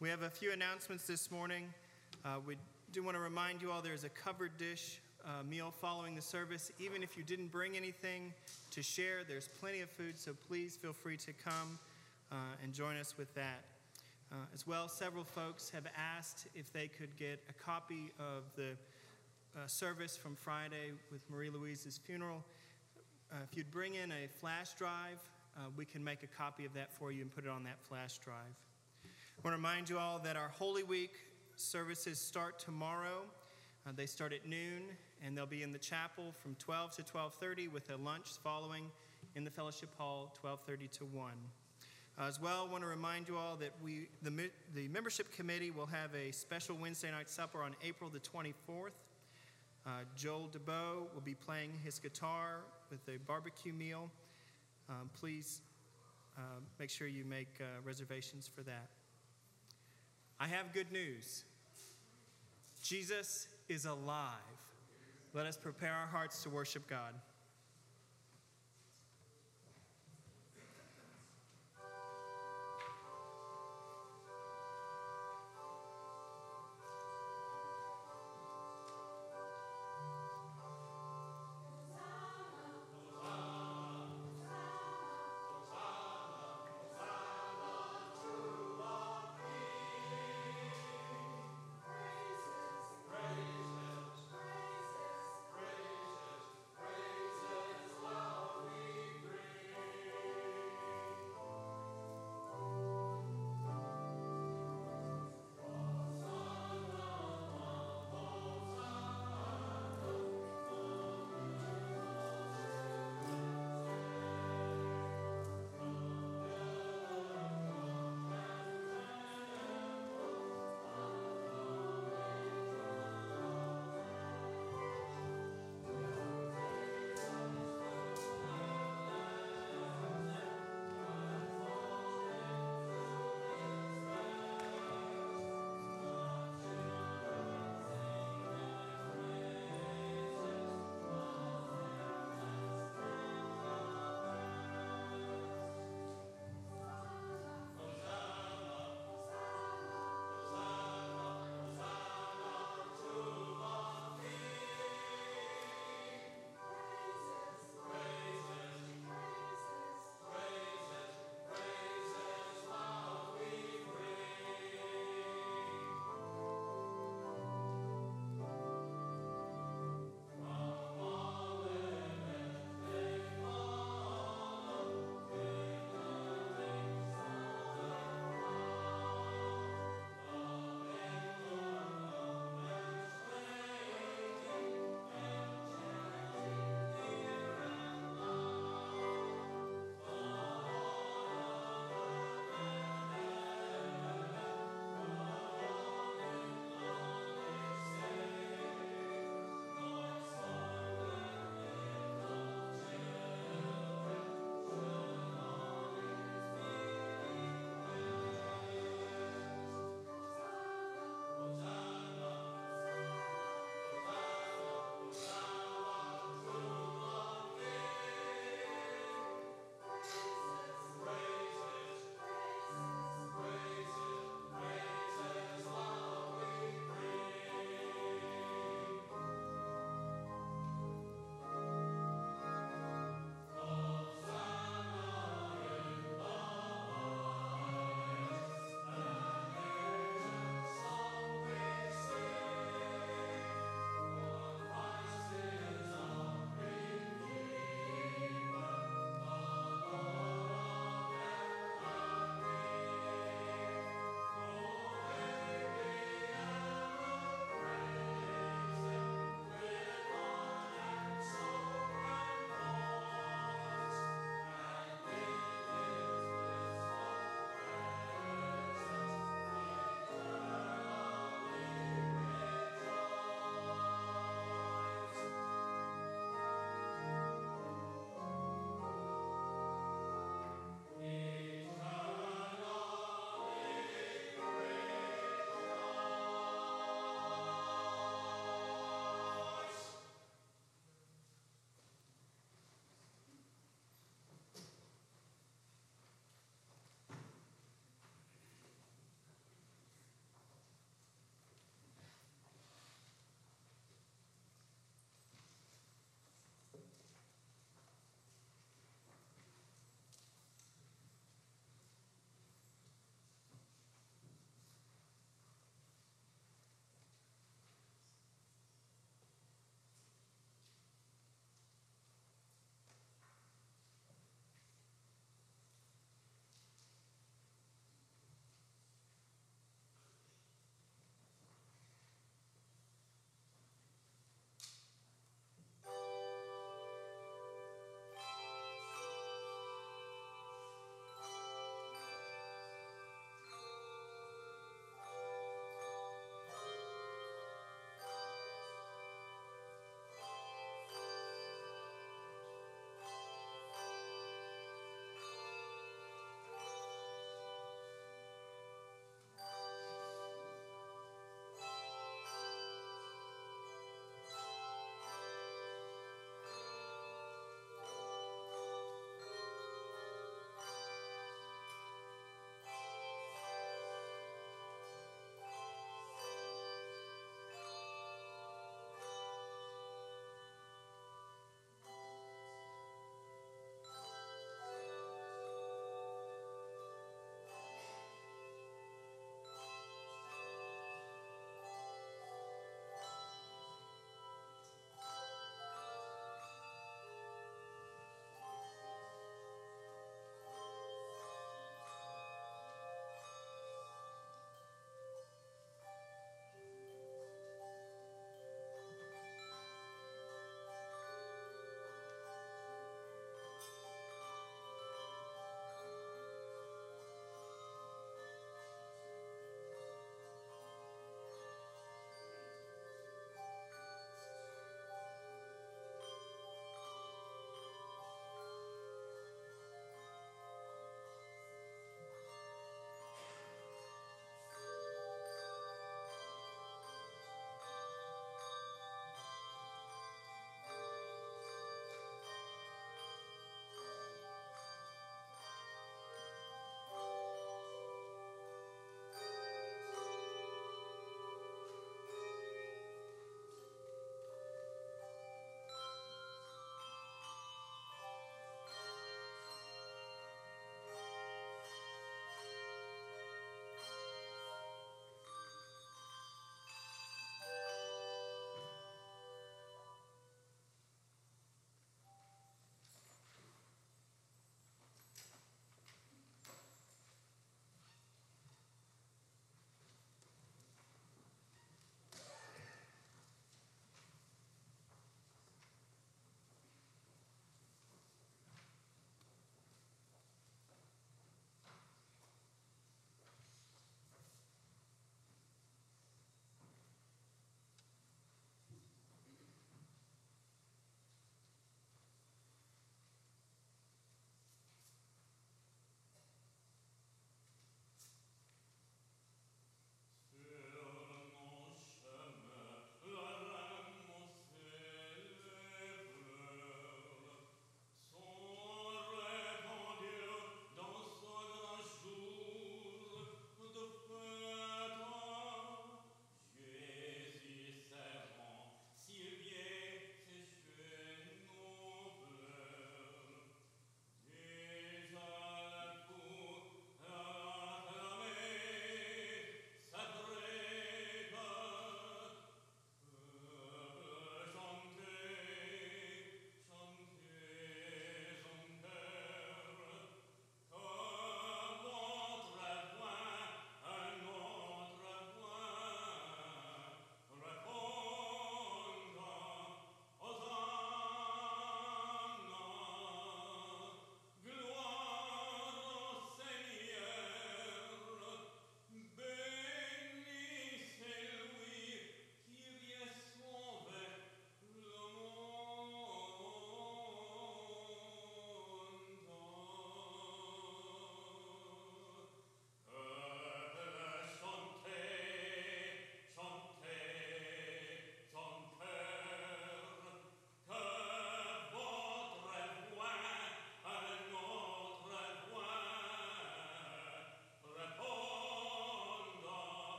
We have a few announcements this morning. We do want to remind you all there's a covered dish meal following the service. Even if you didn't bring anything to share, there's plenty of food, so please feel free to come and join us with that. As well, several folks have asked if they could get a copy of the service from Friday with Marie Louise's funeral. If you'd bring in a flash drive, we can make a copy of that for you and put it on that flash drive. I want to remind you all that our Holy Week services start tomorrow. They start at noon, and they'll be in the chapel from 12 to 12:30 with a lunch following in the fellowship hall, 12:30 to 1. As well, I want to remind you all that the membership committee will have a special Wednesday night supper on April the 24th. Joel DeBow will be playing his guitar with a barbecue meal. Please make sure you make reservations for that. I have good news. Jesus is alive. Let us prepare our hearts to worship God. Praises, praises, praises, praises.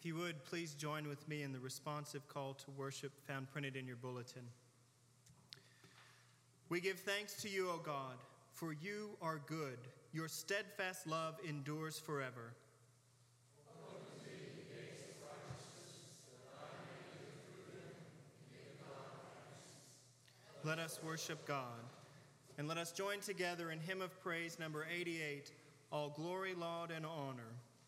If you would, please join with me in the responsive call to worship found printed in your bulletin. We give thanks to you, O God, for you are good. Your steadfast love endures forever. Let us worship God, and let us join together in hymn of praise number 88, All Glory, Laud, and Honor.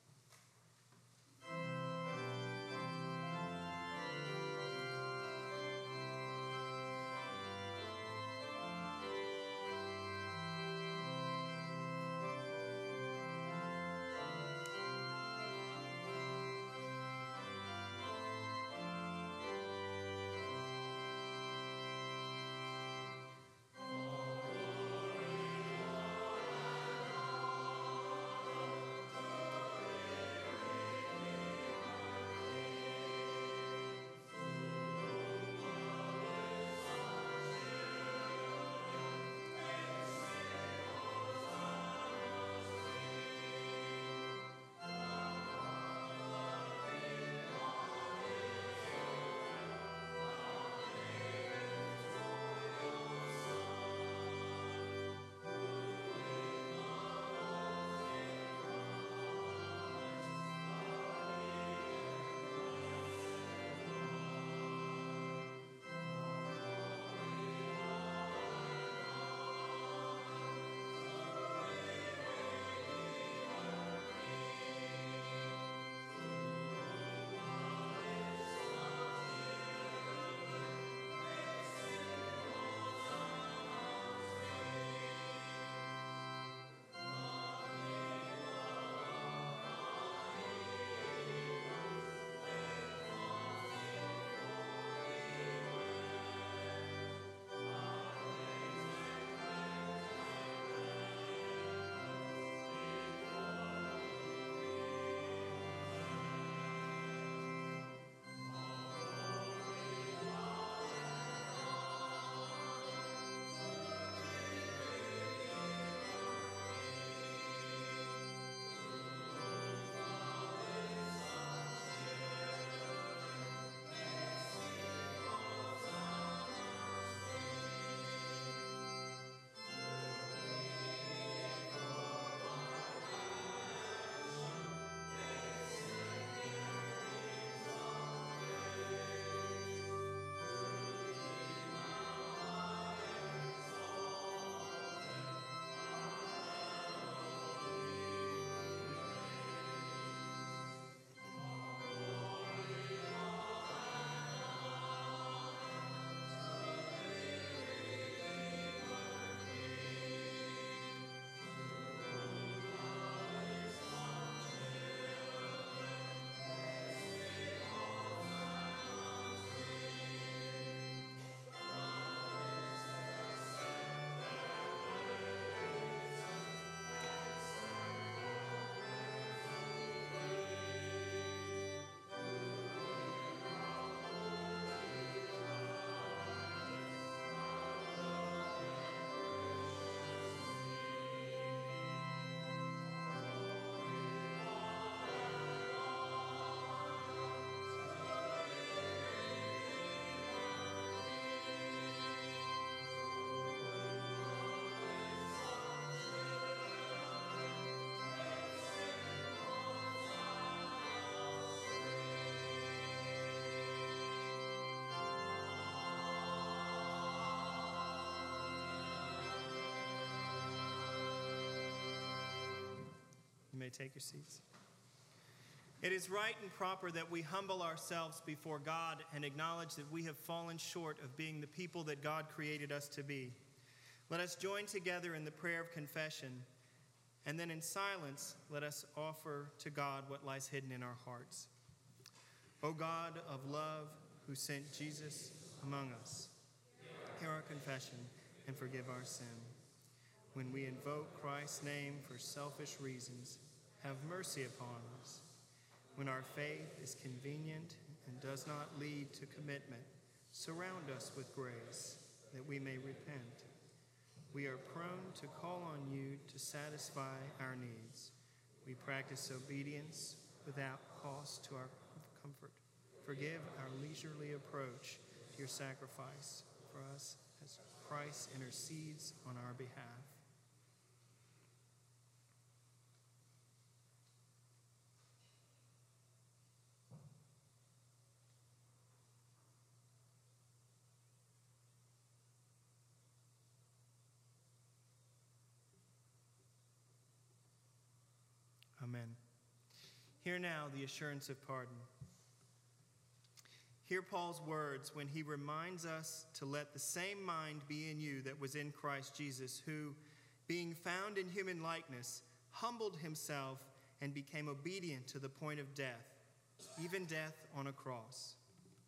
You may take your seats. It is right and proper that we humble ourselves before God and acknowledge that we have fallen short of being the people that God created us to be. Let us join together in the prayer of confession, and then in silence, let us offer to God what lies hidden in our hearts. O God of love, who sent Jesus among us, hear our confession and forgive our sin. When we invoke Christ's name for selfish reasons, have mercy upon us. When our faith is convenient and does not lead to commitment, surround us with grace that we may repent. We are prone to call on you to satisfy our needs. We practice obedience without cost to our comfort. Forgive our leisurely approach to your sacrifice for us as Christ intercedes on our behalf. Amen. Hear now the assurance of pardon. Hear Paul's words when he reminds us to let the same mind be in you that was in Christ Jesus, who, being found in human likeness, humbled himself and became obedient to the point of death, even death on a cross.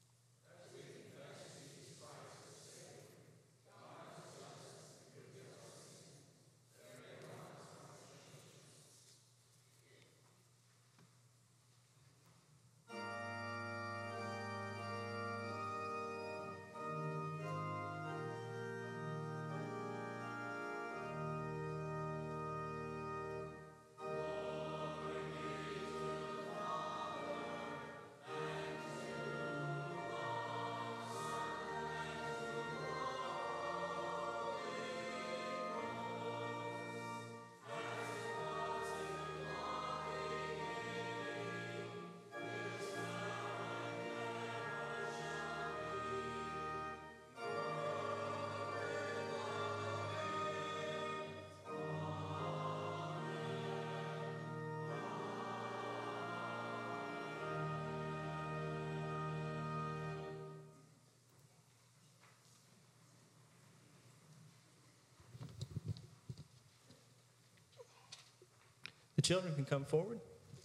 The children can come forward.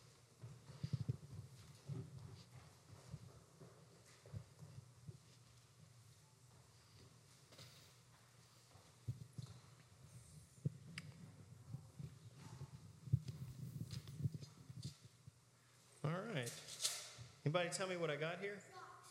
All right. Anybody tell me what I got here?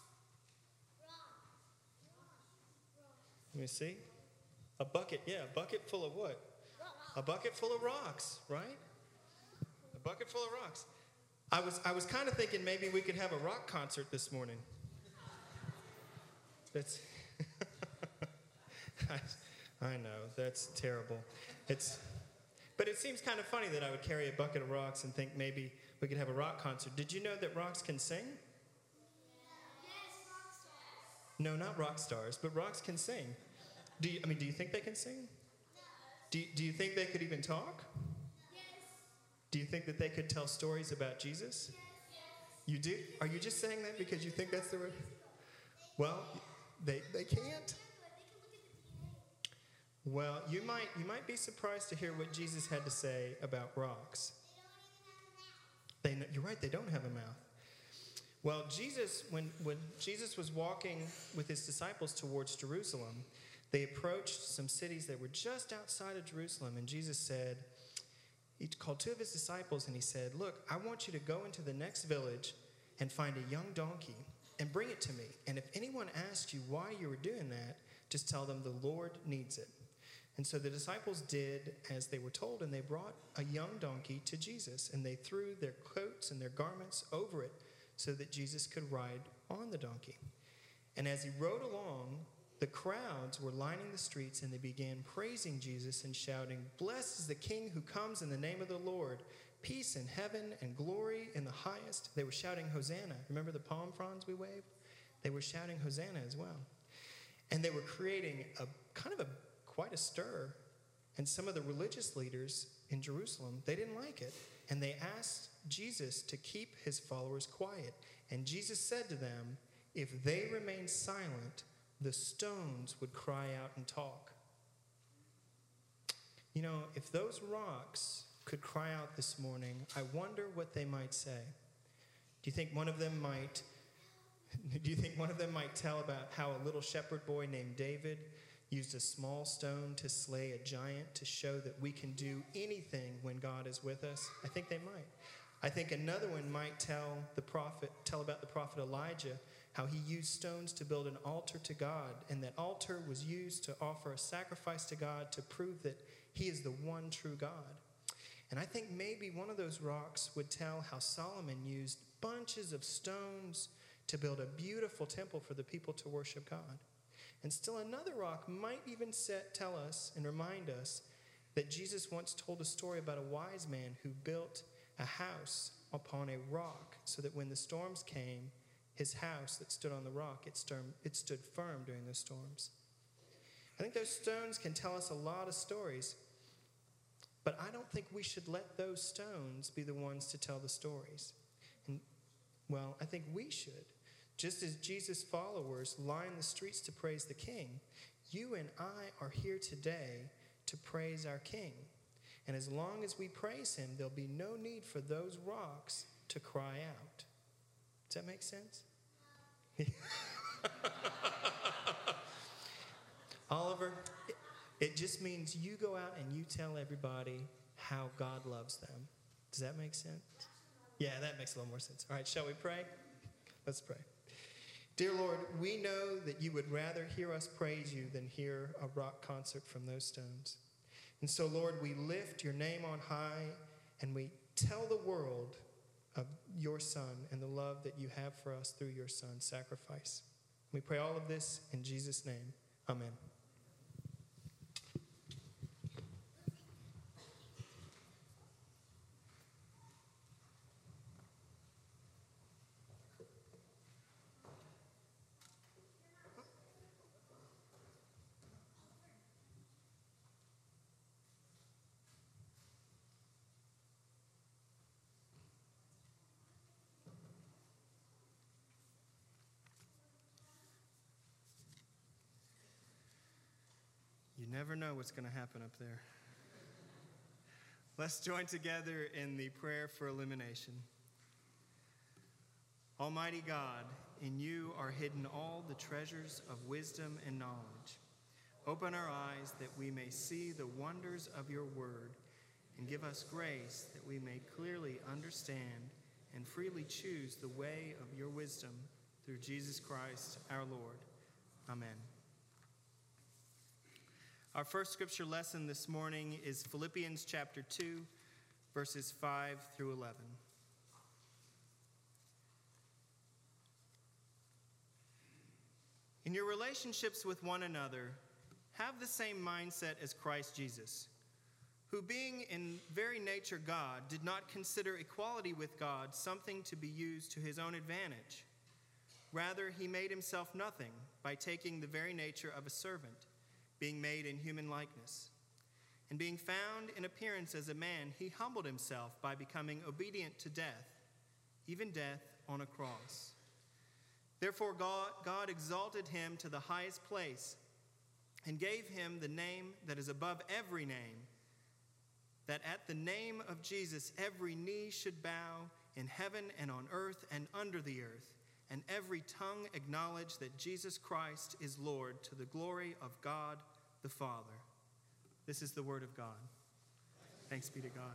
Let me see. A bucket, yeah, a bucket full of what? A bucket full of rocks, right? A bucket full of rocks. I was kind of thinking maybe we could have a rock concert this morning. That's I know, that's terrible. But it seems kind of funny that I would carry a bucket of rocks and think maybe we could have a rock concert. Did you know that rocks can sing? Yes, rock stars. No, not rock stars, but rocks can sing. Do you think they can sing? No. Do you think they could even talk? Yes. Do you think that they could tell stories about Jesus? Yes. You do? Are you just saying that because you think that's the right? Well, they can't. Well, you might be surprised to hear what Jesus had to say about rocks. You're right, they don't have a mouth. Well, Jesus, when Jesus was walking with his disciples towards Jerusalem, they approached some cities that were just outside of Jerusalem, and Jesus said, he called two of his disciples and he said, look, I want you to go into the next village and find a young donkey and bring it to me. And if anyone asks you why you were doing that, just tell them the Lord needs it. And so the disciples did as they were told, and they brought a young donkey to Jesus, and they threw their coats and their garments over it so that Jesus could ride on the donkey. And as he rode along, the crowds were lining the streets, and they began praising Jesus and shouting, "Blessed is the King who comes in the name of the Lord. Peace in heaven and glory in the highest." They were shouting, "Hosanna." Remember the palm fronds we waved? They were shouting Hosanna as well. And they were creating quite a stir. And some of the religious leaders in Jerusalem, they didn't like it. And they asked Jesus to keep his followers quiet. And Jesus said to them, if they remained silent, the stones would cry out and talk. You know, if those rocks could cry out this morning, I wonder what they might say. Do you think one of them might tell about how a little shepherd boy named David used a small stone to slay a giant to show that we can do anything when God is with us? I think they might. I think another one might tell about the prophet Elijah, how he used stones to build an altar to God, and that altar was used to offer a sacrifice to God to prove that he is the one true God. And I think maybe one of those rocks would tell how Solomon used bunches of stones to build a beautiful temple for the people to worship God. And still another rock might even tell us and remind us that Jesus once told a story about a wise man who built a house upon a rock so that when the storms came, his house that stood on the rock, it stood firm during those storms. I think those stones can tell us a lot of stories, but I don't think we should let those stones be the ones to tell the stories. And, well, I think we should. Just as Jesus' followers line the streets to praise the King, you and I are here today to praise our King. And as long as we praise him, there'll be no need for those rocks to cry out. Does that make sense? Oliver, it just means you go out and you tell everybody how God loves them. Does that make sense? Yeah, that makes a little more sense. All right, shall we pray? Let's pray. Dear Lord, we know that you would rather hear us praise you than hear a rock concert from those stones. And so, Lord, we lift your name on high and we tell the world of your Son and the love that you have for us through your Son's sacrifice. We pray all of this in Jesus' name. Amen. You never know what's going to happen up there. Let's join together in the prayer for illumination. Almighty God, in you are hidden all the treasures of wisdom and knowledge. Open our eyes that we may see the wonders of your word, and give us grace that we may clearly understand and freely choose the way of your wisdom through Jesus Christ our Lord. Amen. Our first scripture lesson this morning is Philippians chapter 2, verses 5 through 11. In your relationships with one another, have the same mindset as Christ Jesus, who being in very nature God, did not consider equality with God something to be used to his own advantage. Rather, he made himself nothing by taking the very nature of a servant, being made in human likeness. And being found in appearance as a man, he humbled himself by becoming obedient to death, even death on a cross. Therefore God exalted him to the highest place and gave him the name that is above every name, that at the name of Jesus every knee should bow in heaven and on earth and under the earth, and every tongue acknowledge that Jesus Christ is Lord, to the glory of God the Father. This is the word of God. Thanks be to God.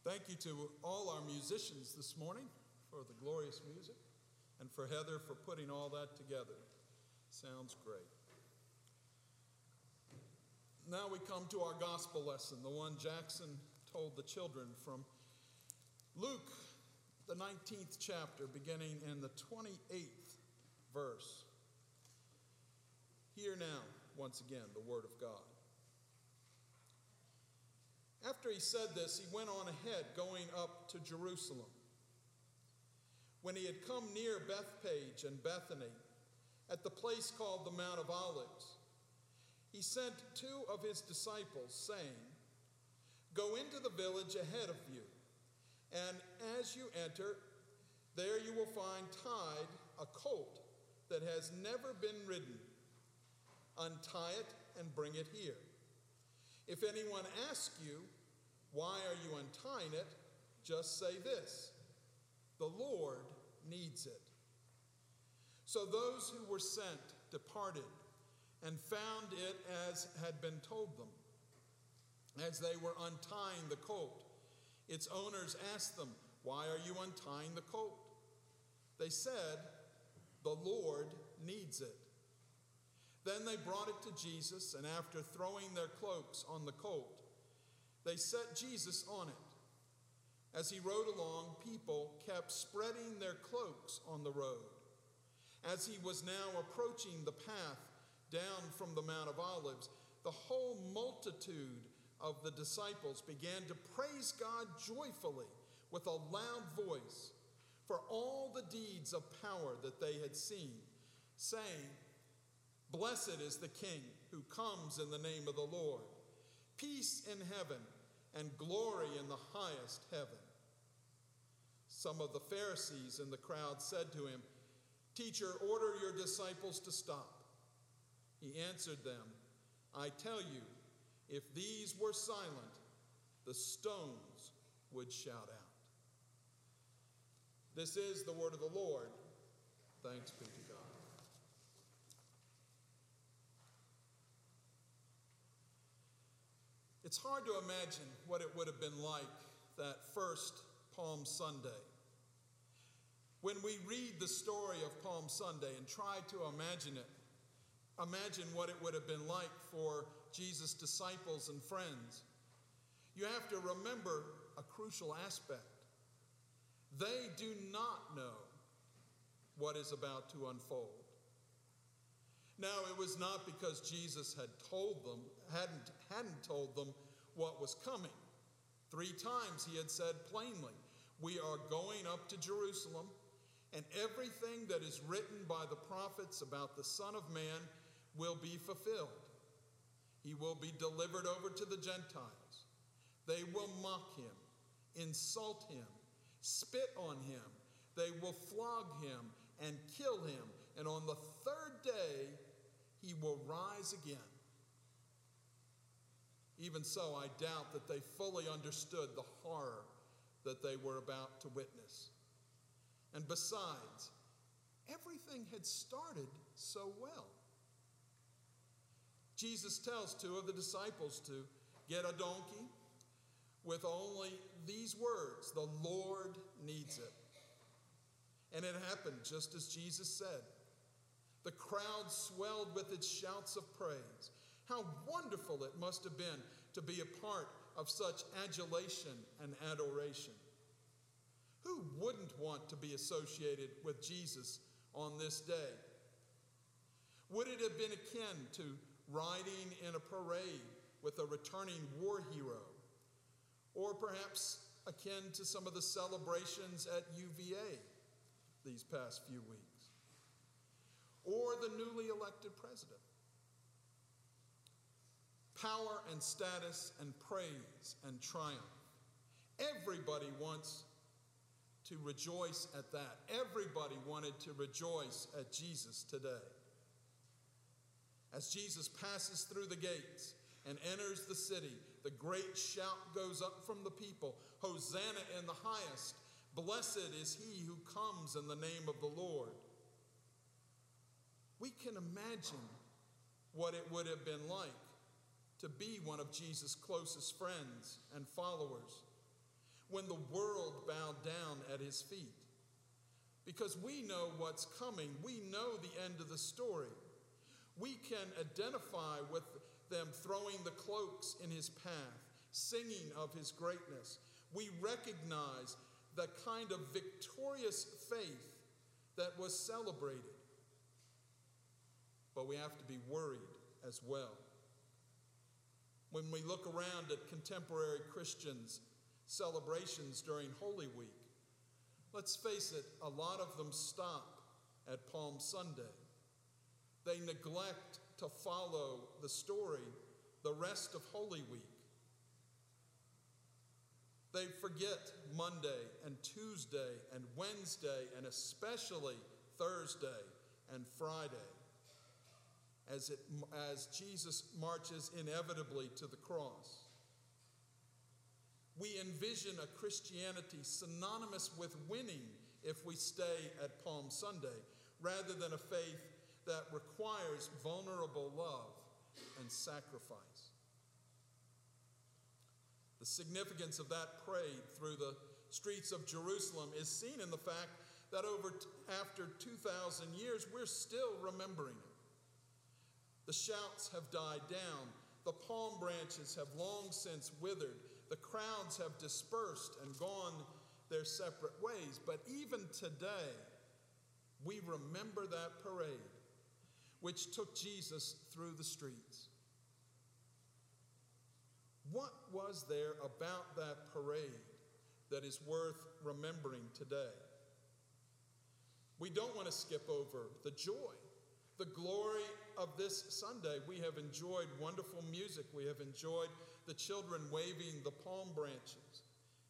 Thank you to all our musicians this morning for the glorious music, and for Heather for putting all that together. Sounds great. Now we come to our gospel lesson, the one Jackson told the children from Luke, the 19th chapter, beginning in the 28th verse. Hear now, once again, the word of God. After he said this, he went on ahead, going up to Jerusalem. When he had come near Bethpage and Bethany, at the place called the Mount of Olives, he sent 2 of his disciples, saying, "Go into the village ahead of you, and as you enter, there you will find tied a colt that has never been ridden. Untie it and bring it here. If anyone asks you, 'Why are you untying it?' just say this, 'The Lord needs it.'" So those who were sent departed and found it as had been told them. As they were untying the colt, its owners asked them, "Why are you untying the colt?" They said, "The Lord needs it." Then they brought it to Jesus, and after throwing their cloaks on the colt, they set Jesus on it. As he rode along, people kept spreading their cloaks on the road. As he was now approaching the path down from the Mount of Olives, the whole multitude of the disciples began to praise God joyfully with a loud voice for all the deeds of power that they had seen, saying, "Blessed is the King who comes in the name of the Lord. Peace in heaven and glory in the highest heaven." Some of the Pharisees in the crowd said to him, "Teacher, order your disciples to stop." He answered them, "I tell you, if these were silent, the stones would shout out." This is the word of the Lord. Thanks be to God. It's hard to imagine what it would have been like that first Palm Sunday. When we read the story of Palm Sunday and try to imagine what it would have been like for Jesus' disciples and friends, you have to remember a crucial aspect. They do not know what is about to unfold. Now, it was not because Jesus hadn't told them what was coming. 3 times he had said plainly, "We are going up to Jerusalem, and everything that is written by the prophets about the Son of Man will be fulfilled. He will be delivered over to the Gentiles. They will mock him, insult him, spit on him. They will flog him and kill him. And on the 3rd day, he will rise again." Even so, I doubt that they fully understood the horror that they were about to witness. And besides, everything had started so well. Jesus tells 2 of the disciples to get a donkey with only these words, "The Lord needs it." And it happened just as Jesus said. The crowd swelled with its shouts of praise. How wonderful it must have been to be a part of such adulation and adoration. Who wouldn't want to be associated with Jesus on this day? Would it have been akin to riding in a parade with a returning war hero? Or perhaps akin to some of the celebrations at UVA these past few weeks? Or the newly elected president? Power and status and praise and triumph. Everybody wants to rejoice at that. Everybody wanted to rejoice at Jesus today. As Jesus passes through the gates and enters the city, the great shout goes up from the people, "Hosanna in the highest. Blessed is he who comes in the name of the Lord." We can imagine what it would have been like to be one of Jesus' closest friends and followers. when the world bowed down at his feet. Because we know what's coming. We know the end of the story. We can identify with them throwing the cloaks in his path, singing of his greatness. We recognize the kind of victorious faith that was celebrated. But we have to be worried as well. When we look around at contemporary Christians' celebrations during Holy Week, let's face it, a lot of them stop at Palm Sunday. They neglect to follow the story the rest of Holy Week. They forget Monday and Tuesday and Wednesday and especially Thursday and Friday as Jesus marches inevitably to the cross. We envision a Christianity synonymous with winning if we stay at Palm Sunday, rather than a faith that requires vulnerable love and sacrifice. The significance of that parade through the streets of Jerusalem is seen in the fact that after 2,000 years, we're still remembering it. The shouts have died down. The palm branches have long since withered. The crowds have dispersed and gone their separate ways. But even today, we remember that parade, which took Jesus through the streets. What was there about that parade that is worth remembering today? We don't want to skip over the joy, the glory of this Sunday. We have enjoyed wonderful music. We have enjoyed the children waving the palm branches.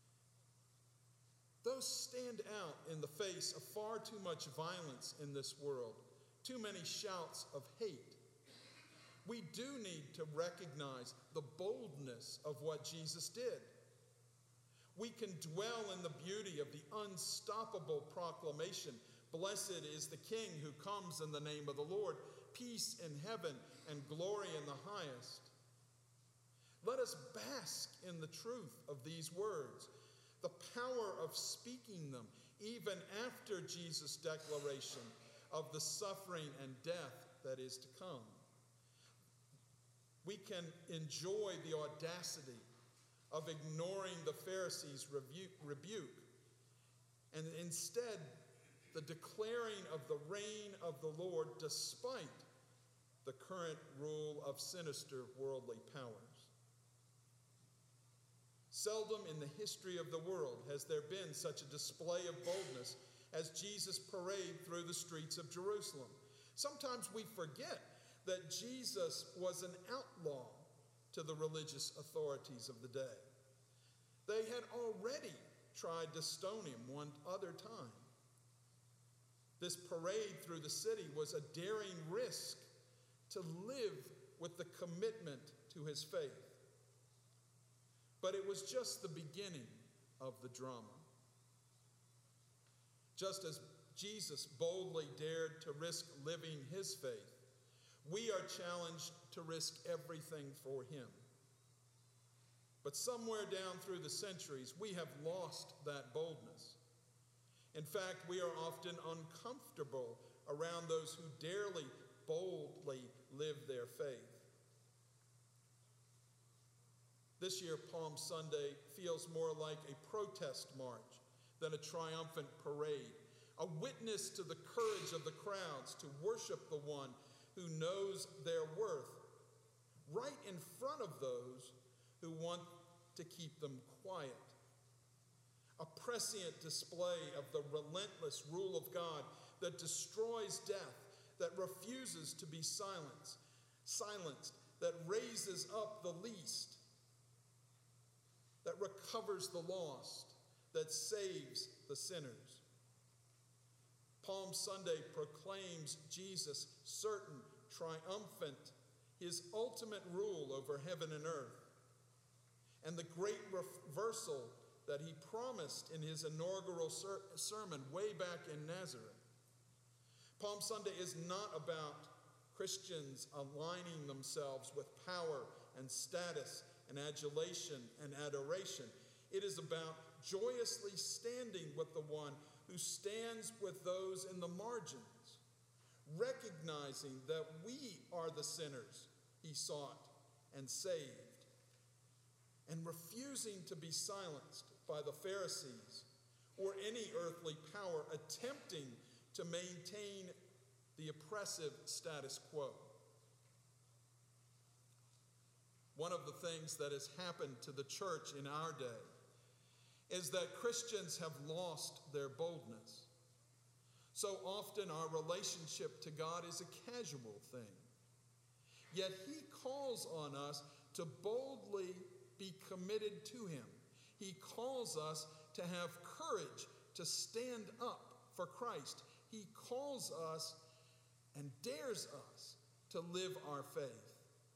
Those stand out in the face of far too much violence in this world, too many shouts of hate. We do need to recognize the boldness of what Jesus did. We can dwell in the beauty of the unstoppable proclamation, "Blessed is the King who comes in the name of the Lord, peace in heaven and glory in the highest." Let us bask in the truth of these words, the power of speaking them even after Jesus' declaration of the suffering and death that is to come. We can enjoy the audacity of ignoring the Pharisees' rebuke, and instead the declaring of the reign of the Lord despite the current rule of sinister worldly powers. Seldom in the history of the world has there been such a display of boldness as Jesus' parade through the streets of Jerusalem. Sometimes we forget that Jesus was an outlaw to the religious authorities of the day. They had already tried to stone him one other time. This parade through the city was a daring risk to live with the commitment to his faith. But it was just the beginning of the drama. Just as Jesus boldly dared to risk living his faith, we are challenged to risk everything for him. But somewhere down through the centuries, we have lost that boldness. In fact, we are often uncomfortable around those who boldly live their faith. This year, Palm Sunday feels more like a protest march than a triumphant parade, a witness to the courage of the crowds to worship the one who knows their worth, right in front of those who want to keep them quiet. A prescient display of the relentless rule of God that destroys death, that refuses to be silenced, that raises up the least, that recovers the lost, that saves the sinners. Palm Sunday proclaims Jesus certain, triumphant, his ultimate rule over heaven and earth, and the great reversal that he promised in his inaugural sermon way back in Nazareth. Palm Sunday is not about Christians aligning themselves with power and status and adulation and adoration. It is about joyously standing with the one who stands with those in the margins, recognizing that we are the sinners he sought and saved, and refusing to be silenced by the Pharisees or any earthly power attempting to maintain the oppressive status quo. One of the things that has happened to the church in our day is that Christians have lost their boldness. So often our relationship to God is a casual thing. Yet he calls on us to boldly be committed to him. He calls us to have courage to stand up for Christ. He calls us and dares us to live our faith.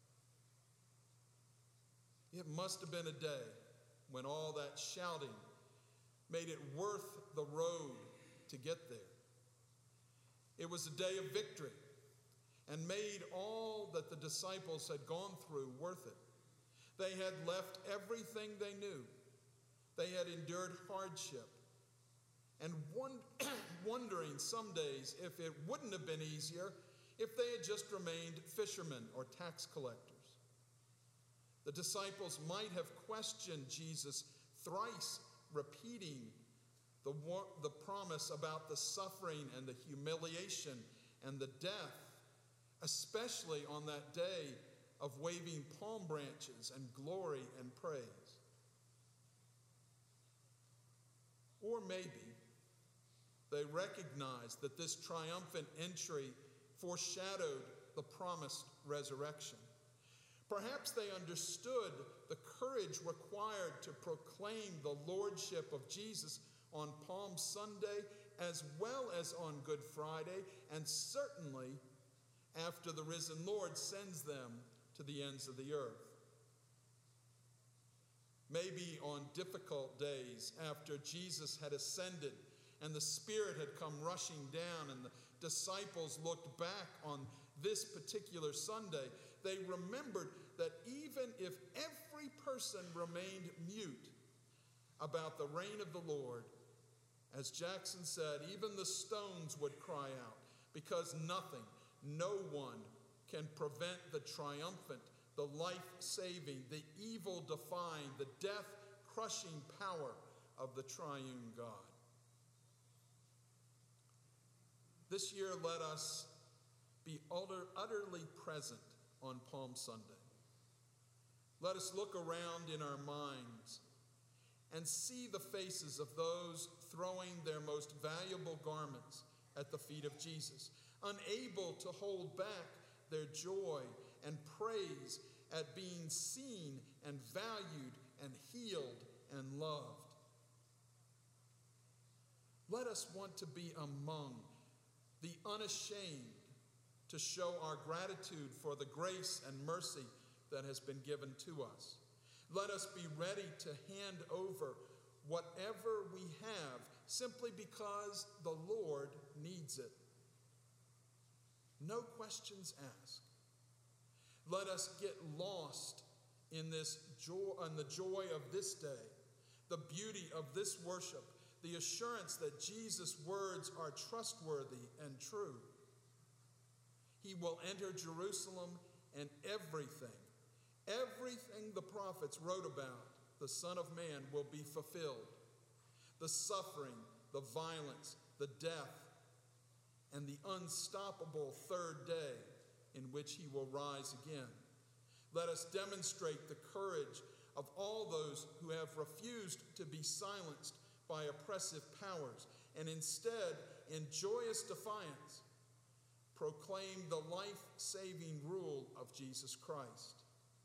It must have been a day when all that shouting made it worth the road to get there. It was a day of victory and made all that the disciples had gone through worth it. They had left everything they knew. They had endured hardship and wondering some days if it wouldn't have been easier if they had just remained fishermen or tax collectors. The disciples might have questioned Jesus, thrice repeating the promise about the suffering and the humiliation and the death, especially on that day of waving palm branches and glory and praise. Or maybe they recognized that this triumphant entry foreshadowed the promised resurrection. Perhaps they understood the courage required to proclaim the lordship of Jesus on Palm Sunday as well as on Good Friday, and certainly after the risen Lord sends them to the ends of the earth. Maybe on difficult days after Jesus had ascended and the Spirit had come rushing down and the disciples looked back on this particular Sunday, they remembered that even if every person remained mute about the reign of the Lord, as Jackson said, even the stones would cry out, because nothing, no one can prevent the triumphant, the life-saving, the evil-defying, the death-crushing power of the triune God. This year, let us be utterly present on Palm Sunday. Let us look around in our minds and see the faces of those throwing their most valuable garments at the feet of Jesus, unable to hold back their joy and praise at being seen and valued and healed and loved. Let us want to be among the unashamed to show our gratitude for the grace and mercy that has been given to us. Let us be ready to hand over whatever we have simply because the Lord needs it. No questions asked. Let us get lost in this joy, in the joy of this day, the beauty of this worship, the assurance that Jesus' words are trustworthy and true. He will enter Jerusalem, and everything the prophets wrote about the Son of Man will be fulfilled. The suffering, the violence, the death, and the unstoppable third day in which he will rise again. Let us demonstrate the courage of all those who have refused to be silenced by oppressive powers, and instead, in joyous defiance, proclaim the life-saving rule of Jesus Christ.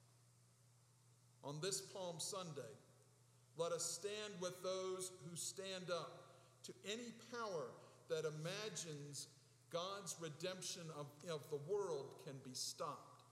On this Palm Sunday, let us stand with those who stand up to any power that imagines God's redemption of the world can be stopped.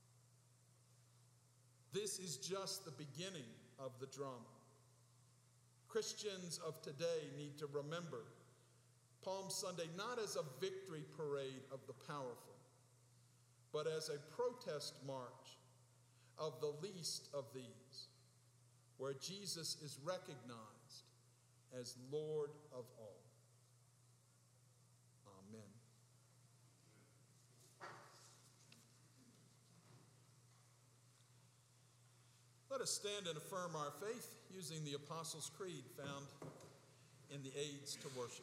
This is just the beginning of the drama. Christians of today need to remember Palm Sunday not as a victory parade of the powerful, but as a protest march of the least of these, where Jesus is recognized as Lord of all. Amen. Let us stand and affirm our faith using the Apostles' Creed found in the aids to worship.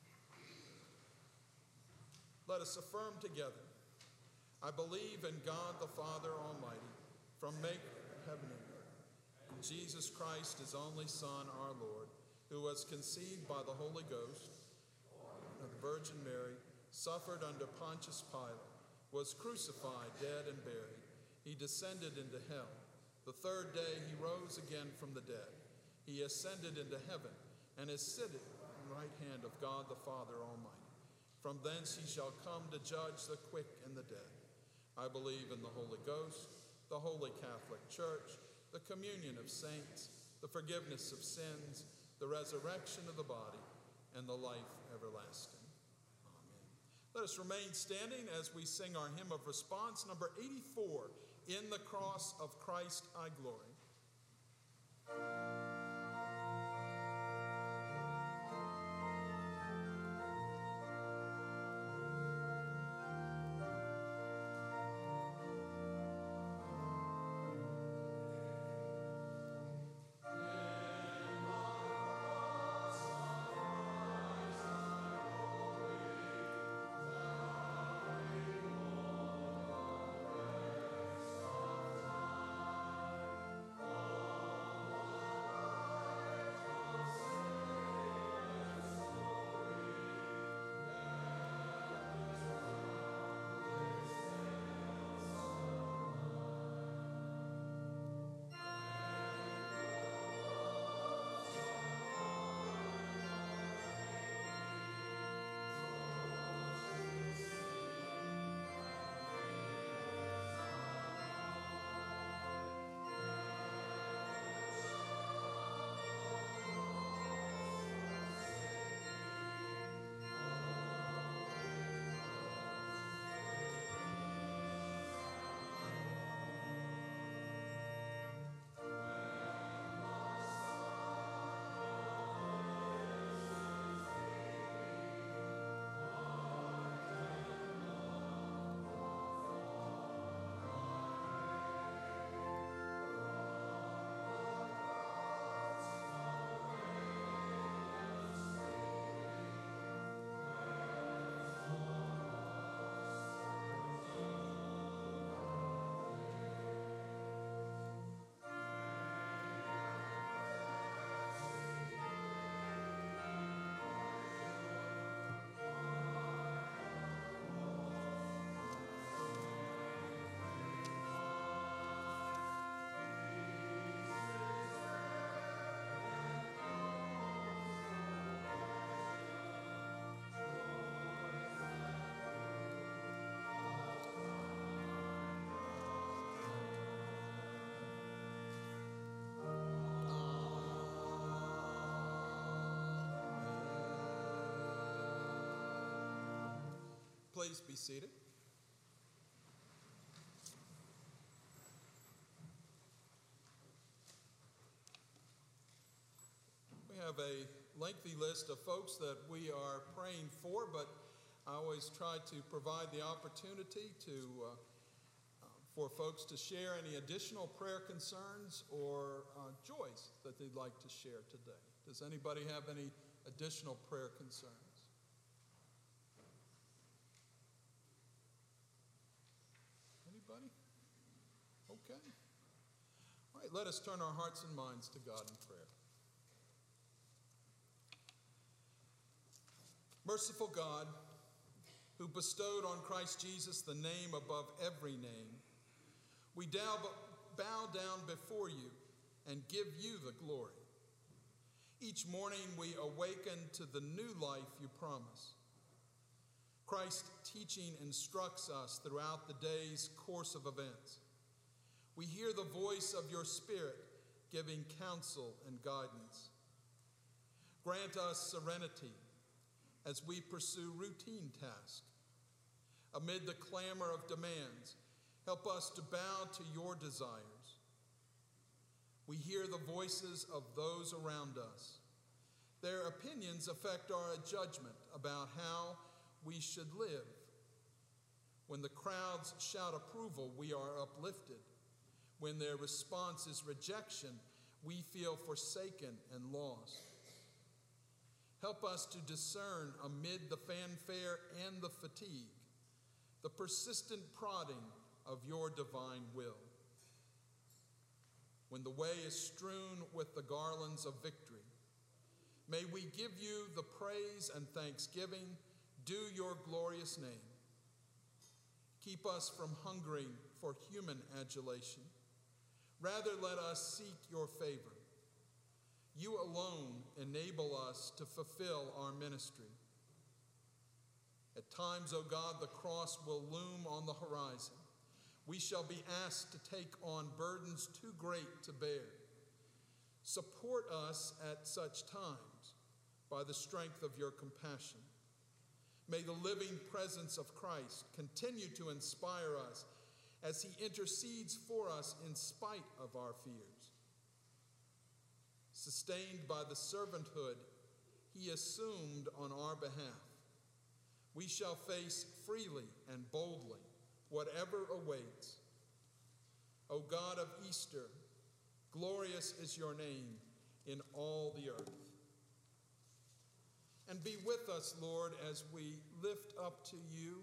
Let us affirm together. I believe in God the Father Almighty, from maker of heaven and earth, and Jesus Christ, his only Son, our Lord, who was conceived by the Holy Ghost, of the Virgin Mary, suffered under Pontius Pilate, was crucified, dead, and buried. He descended into hell. The third day he rose again from the dead. He ascended into heaven and is seated at the right hand of God the Father Almighty. From thence he shall come to judge the quick and the dead. I believe in the Holy Ghost, the Holy Catholic Church, the communion of saints, the forgiveness of sins, the resurrection of the body, and the life everlasting. Amen. Let us remain standing as we sing our hymn of response, number 84, In the Cross of Christ I Glory. Please be seated. We have a lengthy list of folks that we are praying for, but I always try to provide the opportunity for folks to share any additional prayer concerns or joys that they'd like to share today. Does anybody have any additional prayer concerns? Anybody? Okay. All right, let us turn our hearts and minds to God in prayer. Merciful God, who bestowed on Christ Jesus the name above every name, we bow down before you and give you the glory. Each morning we awaken to the new life you promise. Christ's teaching instructs us throughout the day's course of events. We hear the voice of your Spirit giving counsel and guidance. Grant us serenity as we pursue routine tasks. Amid the clamor of demands, help us to bow to your desires. We hear the voices of those around us. Their opinions affect our judgment about how we should live. When the crowds shout approval, we are uplifted. When their response is rejection, we feel forsaken and lost. Help us to discern amid the fanfare and the fatigue, the persistent prodding of your divine will. When the way is strewn with the garlands of victory, may we give you the praise and thanksgiving due your glorious name. Keep us from hungering for human adulation. Rather, let us seek your favor. You alone enable us to fulfill our ministry. At times, O God, the cross will loom on the horizon. We shall be asked to take on burdens too great to bear. Support us at such times by the strength of your compassion. May the living presence of Christ continue to inspire us as he intercedes for us in spite of our fears. Sustained by the servanthood he assumed on our behalf, we shall face freely and boldly whatever awaits. O God of Easter, glorious is your name in all the earth. And be with us, Lord, as we lift up to you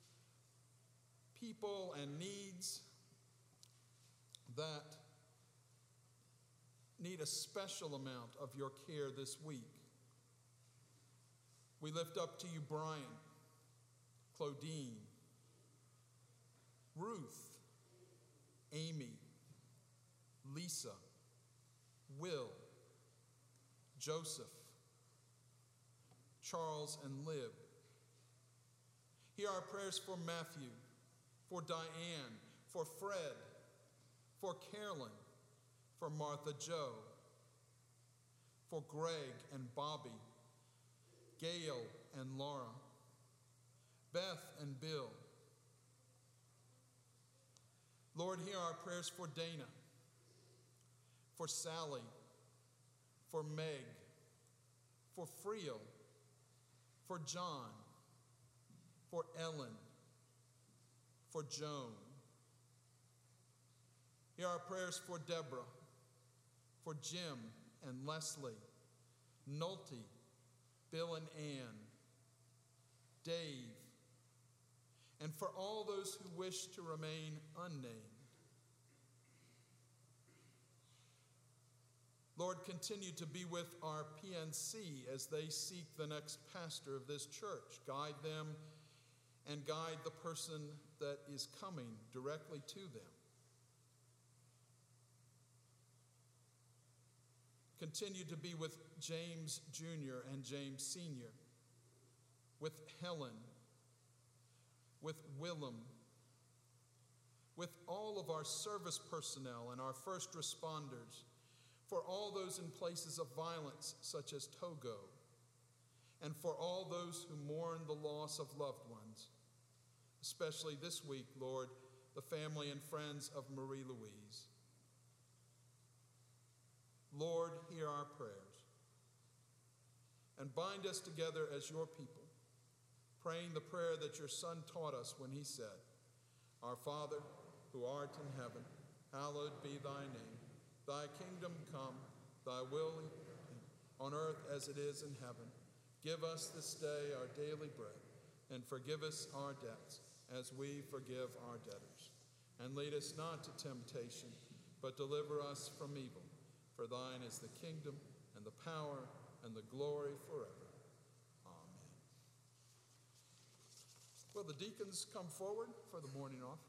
people and needs that need a special amount of your care this week. We lift up to you Brian, Claudine, Ruth, Amy, Lisa, Will, Joseph, Charles, and Lib. Hear our prayers for Matthew, for Diane, for Fred, for Carolyn, for Martha Joe, for Greg and Bobby, Gail and Laura, Beth and Bill. Lord, hear our prayers for Dana, for Sally, for Meg, for Frio, for John, for Ellen, for Joan. Hear our prayers for Deborah, for Jim and Leslie, Nolte, Bill and Ann, Dave, and for all those who wish to remain unnamed. Lord, continue to be with our PNC as they seek the next pastor of this church. Guide them and guide the person that is coming directly to them. Continue to be with James Jr. and James Sr., with Helen, with Willem, with all of our service personnel and our first responders, for all those in places of violence such as Togo, and for all those who mourn the loss of loved ones, especially this week, Lord, the family and friends of Marie Louise. Lord, hear our prayers, and bind us together as your people, praying the prayer that your Son taught us when he said, Our Father, who art in heaven, hallowed be thy name. Thy kingdom come, thy will be on earth as it is in heaven. Give us this day our daily bread, and forgive us our debts, as we forgive our debtors. And lead us not to temptation, but deliver us from evil. For thine is the kingdom, and the power, and the glory forever. Amen. Will the deacons come forward for the morning offering?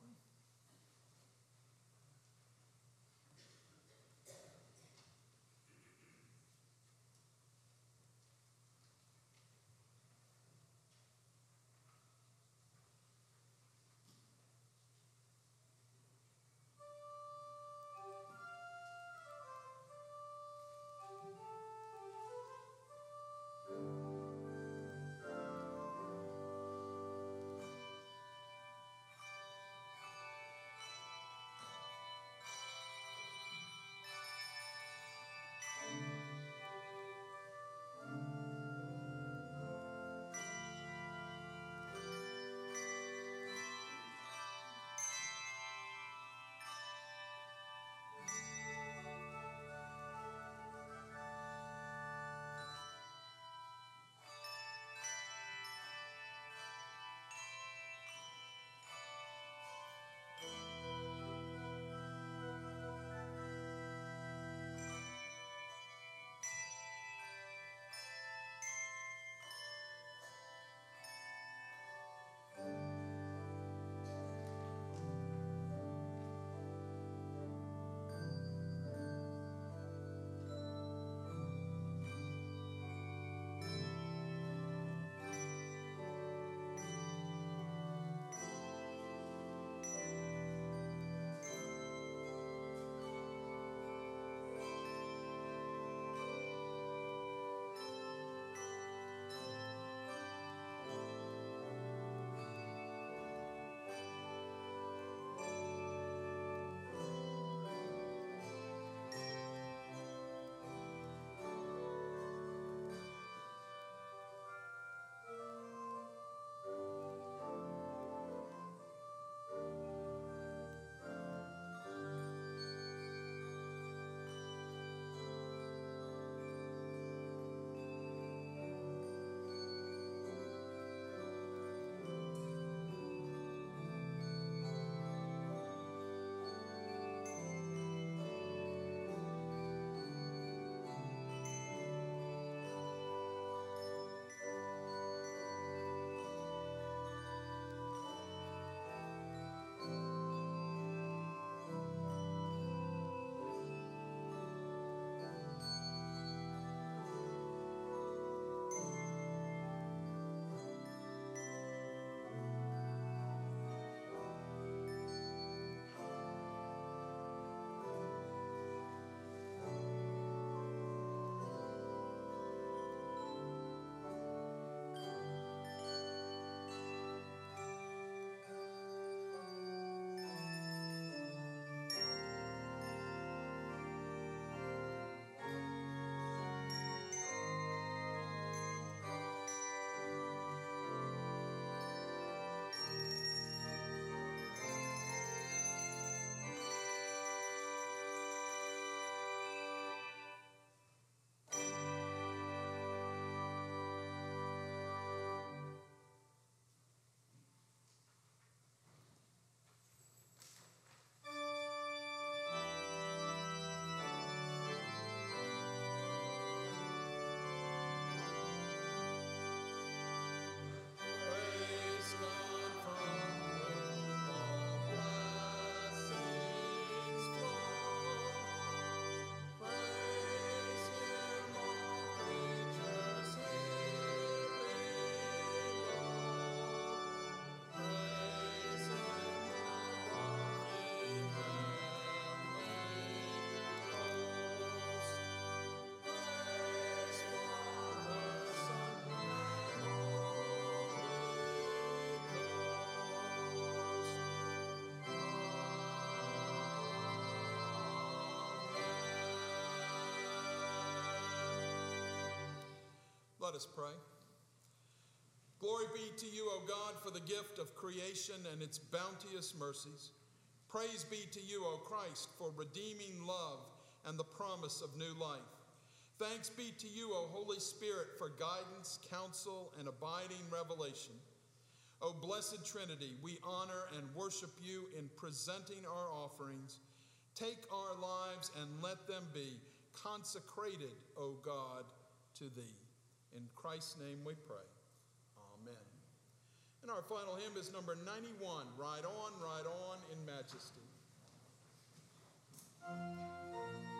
Let us pray. Glory be to you, O God, for the gift of creation and its bounteous mercies. Praise be to you, O Christ, for redeeming love and the promise of new life. Thanks be to you, O Holy Spirit, for guidance, counsel, and abiding revelation. O Blessed Trinity, we honor and worship you in presenting our offerings. Take our lives and let them be consecrated, O God, to thee. In Christ's name we pray. Amen. And our final hymn is number 91, Ride On in Majesty.